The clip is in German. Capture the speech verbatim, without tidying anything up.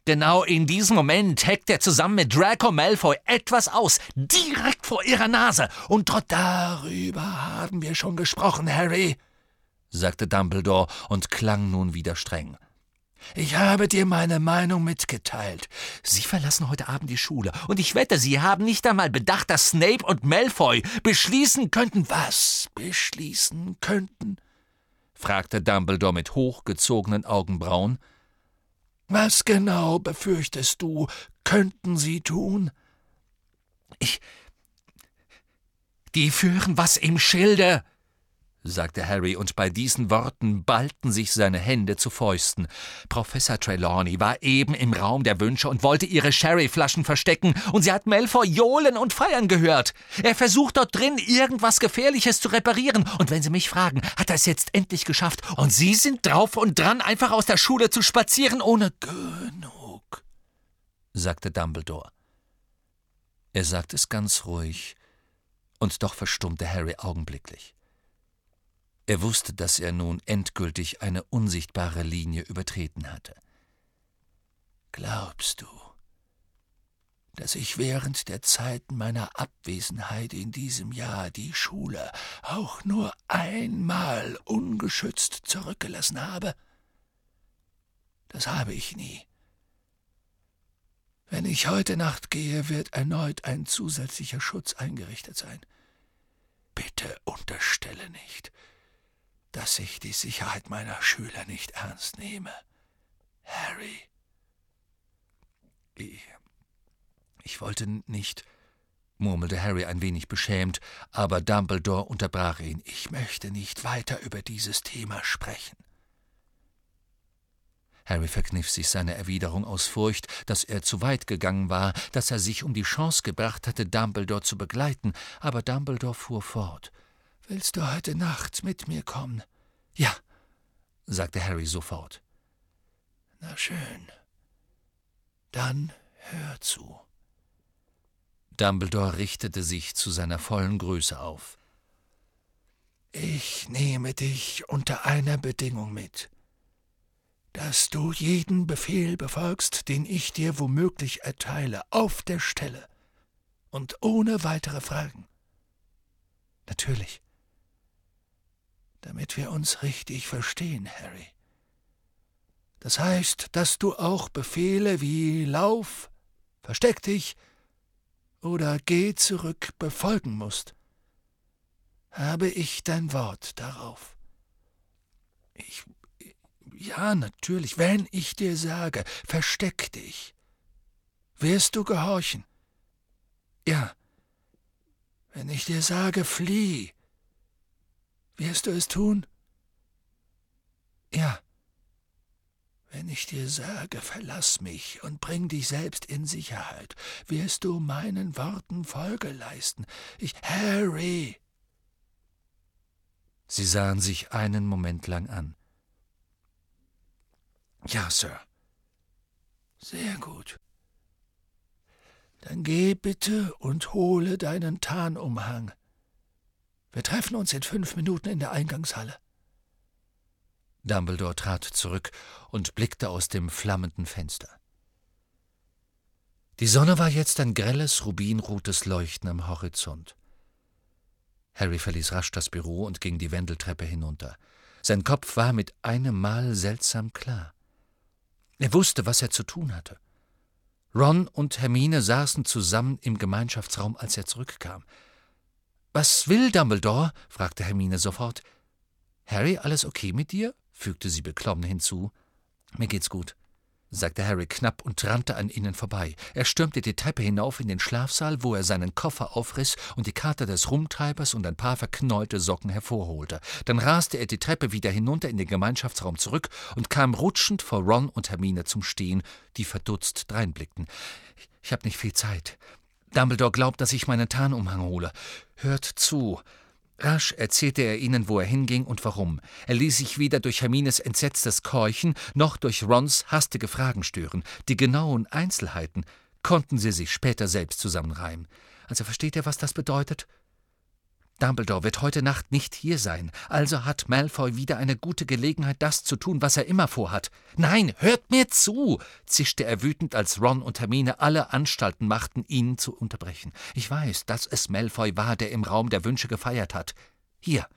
Genau in diesem Moment heckt er zusammen mit Draco Malfoy etwas aus, direkt vor ihrer Nase. Und trotz darüber haben wir schon gesprochen, Harry, sagte Dumbledore und klang nun wieder streng. Ich habe dir meine Meinung mitgeteilt. Sie verlassen heute Abend die Schule, und ich wette, Sie haben nicht einmal bedacht, dass Snape und Malfoy beschließen könnten. Was beschließen könnten? Fragte Dumbledore mit hochgezogenen Augenbrauen. Was genau befürchtest du, könnten sie tun? Ich... Die führen was im Schilde, sagte Harry, und bei diesen Worten ballten sich seine Hände zu Fäusten. Professor Trelawney war eben im Raum der Wünsche und wollte ihre Sherryflaschen verstecken, und sie hat Malfoy johlen und feiern gehört. Er versucht dort drin, irgendwas Gefährliches zu reparieren, und wenn Sie mich fragen, hat er es jetzt endlich geschafft, und Sie sind drauf und dran, einfach aus der Schule zu spazieren, ohne genug, sagte Dumbledore. Er sagte es ganz ruhig, und doch verstummte Harry augenblicklich. Er wusste, dass er nun endgültig eine unsichtbare Linie übertreten hatte. »Glaubst du, dass ich während der Zeit meiner Abwesenheit in diesem Jahr die Schule auch nur einmal ungeschützt zurückgelassen habe? Das habe ich nie. Wenn ich heute Nacht gehe, wird erneut ein zusätzlicher Schutz eingerichtet sein. Bitte unterstelle nicht, dass ich die Sicherheit meiner Schüler nicht ernst nehme. Harry. Ich, ich wollte nicht, murmelte Harry ein wenig beschämt, aber Dumbledore unterbrach ihn. Ich möchte nicht weiter über dieses Thema sprechen. Harry verkniff sich seine Erwiderung aus Furcht, dass er zu weit gegangen war, dass er sich um die Chance gebracht hatte, Dumbledore zu begleiten, aber Dumbledore fuhr fort. »Willst du heute Nacht mit mir kommen?« »Ja«, sagte Harry sofort. »Na schön. Dann hör zu.« Dumbledore richtete sich zu seiner vollen Größe auf. »Ich nehme dich unter einer Bedingung mit, dass du jeden Befehl befolgst, den ich dir womöglich erteile, auf der Stelle und ohne weitere Fragen.« »Natürlich.« »Damit wir uns richtig verstehen, Harry. Das heißt, dass du auch Befehle wie Lauf, versteck dich oder geh zurück befolgen musst. Habe ich dein Wort darauf?« »Ich... ja, natürlich, wenn ich dir sage, versteck dich. Wirst du gehorchen?« »Ja.« »Wenn ich dir sage, flieh, wirst du es tun?« »Ja.« »Wenn ich dir sage, verlass mich und bring dich selbst in Sicherheit, wirst du meinen Worten Folge leisten. Ich... Harry!« Sie sahen sich einen Moment lang an. »Ja, Sir.« »Sehr gut. Dann geh bitte und hole deinen Tarnumhang. Wir treffen uns in fünf Minuten in der Eingangshalle.« Dumbledore trat zurück und blickte aus dem flammenden Fenster. Die Sonne war jetzt ein grelles, rubinrotes Leuchten am Horizont. Harry verließ rasch das Büro und ging die Wendeltreppe hinunter. Sein Kopf war mit einem Mal seltsam klar. Er wusste, was er zu tun hatte. Ron und Hermine saßen zusammen im Gemeinschaftsraum, als er zurückkam. »Was will Dumbledore?« fragte Hermine sofort. »Harry, alles okay mit dir?« fügte sie beklommen hinzu. »Mir geht's gut«, sagte Harry knapp und rannte an ihnen vorbei. Er stürmte die Treppe hinauf in den Schlafsaal, wo er seinen Koffer aufriss und die Karte des Rumtreibers und ein paar verknäulte Socken hervorholte. Dann raste er die Treppe wieder hinunter in den Gemeinschaftsraum zurück und kam rutschend vor Ron und Hermine zum Stehen, die verdutzt dreinblickten. »Ich hab nicht viel Zeit. Dumbledore glaubt, dass ich meinen Tarnumhang hole. Hört zu.« Rasch erzählte er ihnen, wo er hinging und warum. Er ließ sich weder durch Hermines entsetztes Keuchen noch durch Rons hastige Fragen stören. Die genauen Einzelheiten konnten sie sich später selbst zusammenreimen. Also versteht ihr, was das bedeutet? Dumbledore wird heute Nacht nicht hier sein, also hat Malfoy wieder eine gute Gelegenheit, das zu tun, was er immer vorhat. »Nein, hört mir zu«, zischte er wütend, als Ron und Hermine alle Anstalten machten, ihn zu unterbrechen. »Ich weiß, dass es Malfoy war, der im Raum der Wünsche gefeiert hat. Hier,